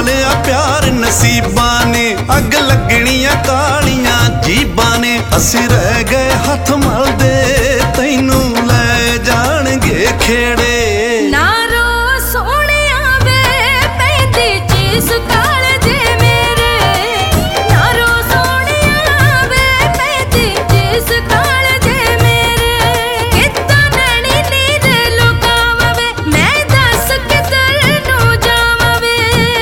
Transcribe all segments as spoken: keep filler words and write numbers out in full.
ਲਿਆ ਪਿਆਰ ਨਸੀਬਾਂ ਨੇ, ਅੱਗ ਲੱਗਣੀਆਂ ਕਾਲੀਆਂ ਜੀਬਾਂ ਨੇ। ਅਸੀਂ ਰਹਿ ਗਏ ਹੱਥ ਮਲਦੇ, ਤੈਨੂੰ ਲੈ ਜਾਣਗੇ ਖੇੜੇ। ਨਾ ਰੋ ਸੋਹਣਿਆ ਵੇ ਪੈਂਦੀ ਚੀਸ ਕਾਲਜੇ ਮੇਰੇ, ਨਾ ਰੋ ਸੋਹਣਿਆ ਵੇ ਪੈਂਦੀ ਚੀਸ ਕਾਲਜੇ ਮੇਰੇ। ਕਿੱਦਾਂ ਨੈਣੀ ਨੀਂਦ ਲੁਕਾਵਾਂ ਵੇ ਮੈਂ ਦੱਸ ਕਿੱਧਰ ਨੂੰ ਜਾਵਾਂ ਵੇ,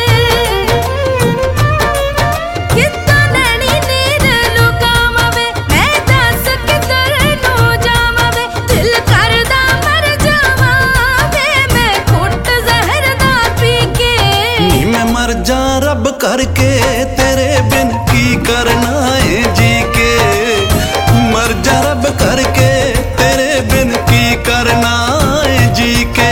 ਕਿੱਦਾਂ ਨੈਣੀ ਨੀਂਦ ਲੁਕਾਵਾਂ ਵੇ ਮੈਂ ਦੱਸ ਕਿੱਧਰ ਨੂੰ ਜਾਵਾਂ ਵੇ। ਦਿਲ ਕਰਦਾ ਮਰ ਜਾਵਾਂ ਵੇ ਮੈਂ ਘੁੱਟ ਜ਼ਹਿਰ ਦਾ ਪੀ ਕੇ। ਨੀ ਮੈਂ ਮਰ ਜਾ ਰੱਬ ਕਰਕੇ, ਤੇਰੇ ਬਿਨ ਕੀ ਕਰਨਾ ਏ ਜੀ ਕੇ। ਮਰ ਜਾ ਰੱਬ ਕਰਕੇ, ਤੇਰੇ ਬਿਨ ਕੀ ਕਰਨਾ ਏ ਜੀ ਕੇ।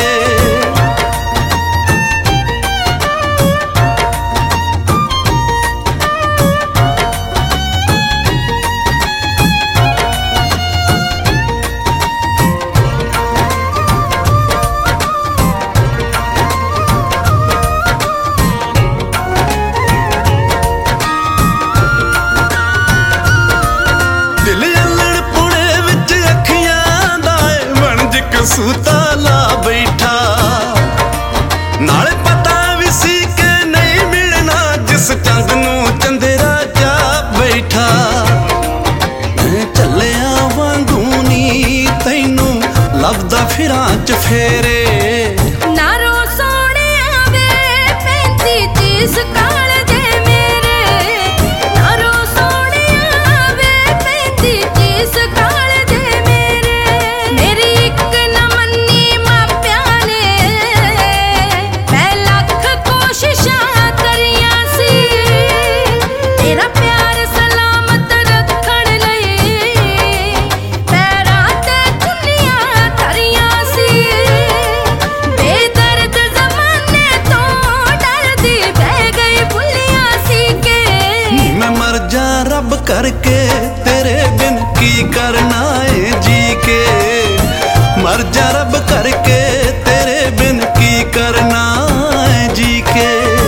ਦਿਲ ਅਲੜ ਪੁਣੇ ਵਿੱਚ ਅੱਖੀਆਂ ਦਾ ਏ ਵਣਜ ਕਸੂਤਾ ਲਾ ਬੈਠਾ। ਨਾਲੇ ਪਤਾ ਵੀ ਸੀ ਕਿ ਨਹੀਂ ਮਿਲਣਾ ਜਿਸ ਚੰਦ ਨੂੰ ਚੰਦਰਾ ਜਾ ਬੈਠਾ। ਮੈਂ ਚੱਲਿਆ ਵਾਂਗੂ ਨੀ ਤੈਨੂੰ ਲੱਭਦਾ ਫਿਰਾਂ ਚ ਫੇਰੇ। ਨਾ ਰੋ ਸੋਹਣਿਆ ਵੇ ਪੈਂਦੀ ਚੀਸ ਕਾਲਜੇ ਮੇਰੇ, ਨਾ ਰੋ ਸੋਹਣਿਆ ਵੇ ਪੈਂਦੀ ਚੀਸ ਕਾਲਜੇ ਮੇਰੇ। ਮੇਰੀ ਇੱਕ ਨਾ ਮੰਨੀ ਮਾਪਿਆਂ ਨੇ, ਮੈਂ ਲੱਖ ਕੋਸ਼ਿਸ਼ਾਂ ਕਰੀਆਂ ਸੀ ਤੇਰਾ ਪਿਆਰ ਸਲਾਮਤ ਰੱਖਣ ਲਈ। ਪੈਰਾਂ ਤੇ ਚੁੰਨੀਆਂ ਧਰੀਆਂ ਸੀ, ਬੇਦਰਦ ਜ਼ਮਾਨੇ ਤੋਂ ਡਰਦੀ ਬਹਿ ਗਈ ਭੁੱਲੀਆਂ ਸੀ ਕਿ। ਨੀ ਮੈਂ ਮਰ ਜਾ ਰੱਬ ਕਰਕੇ, ਤੇਰੇ ਬਿਨ ਕੀ ਕਰਨਾ ਏ ਜੀ ਕੇ। ਮਰ ਜਾ ਰੱਬ ਕਰਕੇ, ਤੇਰੇ ਬਿਨ ਕੀ ਕਰਨਾ ਏ ਜੀ ਕੇ।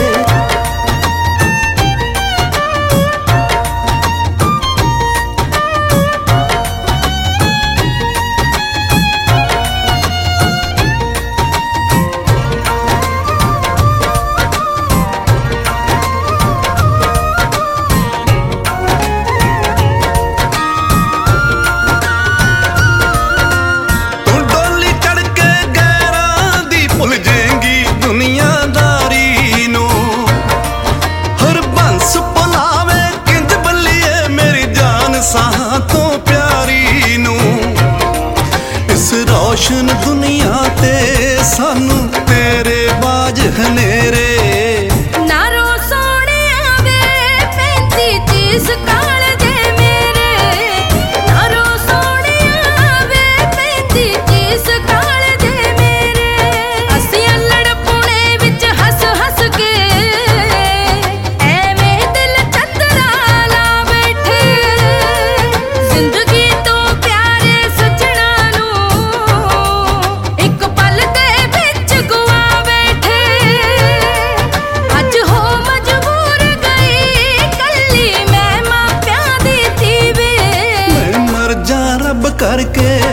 ਤੂੰ ਡੋਲੀ ਚੜ੍ਹ ਕੇ ਗੈਰਾਂ ਦੀ ਭੁੱਲ ਜਾਏਂਗੀ ਦੁਨੀਆਦਾਰੀ ਨੂੰ। ਹਰਬੰਸ ਭੁਲਾਵੇ ਕਿੰਜ ਬੱਲੀਏ ਮੇਰੀ ਜਾਨ ਸਾਹਾਂ ਤੋਂ ਪਿਆਰੀ ਨੂੰ। ਇਸ ਰੌਸ਼ਨ ਦੁਨੀਆ ਤੇ ਸਾਨੂੰ ਤੇਰੇ ਬਾਝ ਹਨੇਰੇ। ਨਾ ਰੋ ਸੋਹਣਿਆ ਵੇ ਪੈਂਦੀ ਚੀਸ ਕਾਲਜੇ ਮੇਰੇ, ਨਾ ਰੋ ਸੋਹਣਿਆ ਵੇ ਪੈਂਦੀ ਚੀਸ ਕਾਲਜੇ ਮੇਰੇ। ਅਸੀਂ ਅਲੜ ਪੁਣੇ ਵਿੱਚ ਹੱਸ ਹੱਸ ਕੇ ਐਵੇਂ ਦਿਲ ਚੰਦਰਾ ਲਾ ਬੈਠੇ। ਜ਼ਿੰਦਗੀ ਤੋਂ ਪਿਆਰੇ ਸੱਜਣਾ ਨੂੰ ਇੱਕ ਪਲ ਦੇ ਵਿੱਚ ਗੁਆ ਬੈਠੇ। ਅੱਜ ਹੋ ਮਜਬੂਰ ਗਈ ਕੱਲੀ ਮੈਂ ਮਾਪਿਆਂ ਦੀ ਧੀ ਵੇ। ਮੈਂ ਮਰ ਜਾ ਰੱਬ ਕਰਕੇ,